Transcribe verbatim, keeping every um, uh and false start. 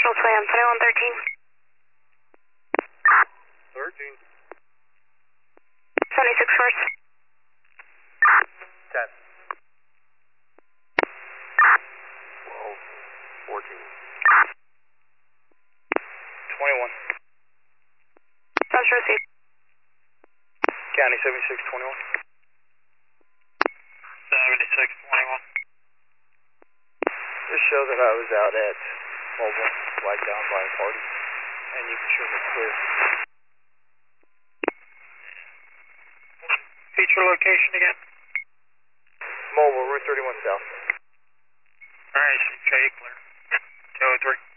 National Twin, twenty-one thirteen. thirteen. seventy-six first. ten. twelve. fourteen. twenty-one. Sounds received. County seventy-six twenty-one. seventy-six twenty-one. Just show that I was out at Mobile, flagged down by a party, and you can show me clear. Feature location again? Mobile, Route thirty-one South. Alright, okay, clear. two oh three.